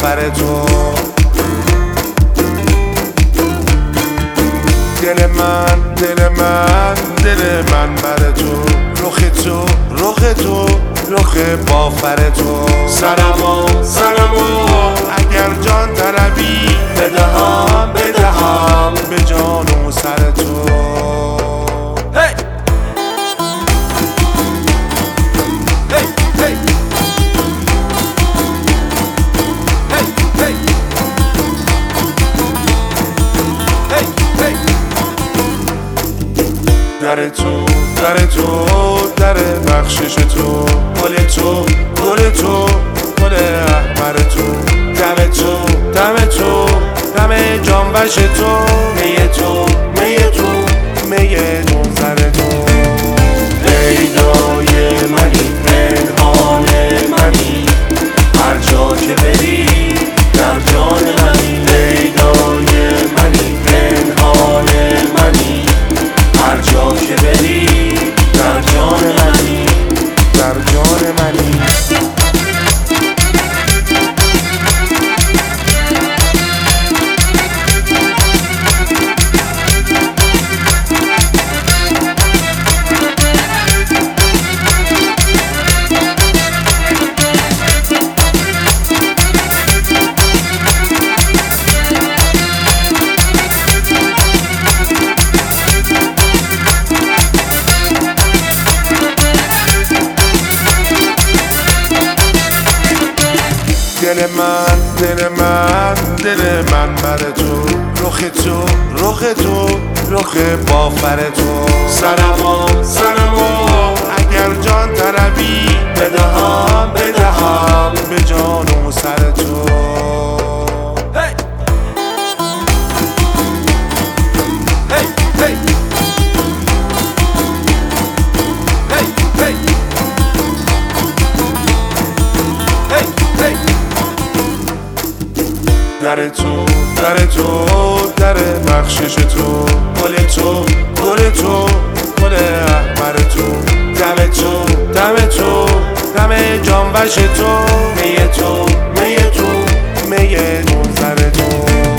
بافر تو. دل من دل من دل من بر تو، رخ تو رخ تو رخ بافر تو. سنمو سنمو اگر جان طلبی بدهم بدهم به جان و سر تو. هی هی هی هی هی هی در تو در تو در بخشش تو، گل تو گل تو گل احمر تو. دم تو دم تو دم جانبش تو، می تو می تو می منظر تو. پیدای منی پنهان منی، هر جا که بری در جان منی. پیدای منی پنهان منی، هر جا که بری در جان منی. در جان منی. دل من دل من دل من بر تو، رخ تو رخ تو رخ بافر تو. سنمو سنمو اگر جان طلبی بدهم بدهم به جان و سر تو. هی هی هی هی هی هی در تو در تو در بخشش تو، گل تو گل تو گل احمر تو. دم تو دم تو دم جانبش تو، می تو می تو می منظر تو.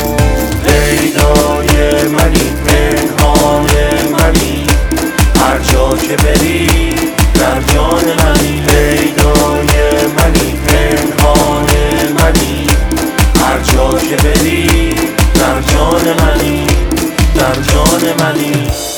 پیدای منی پنهان منی، هر جا که بری در جان منی. پیدای منی پنهان منی، هر جا که بری در جان منی. در جان منی.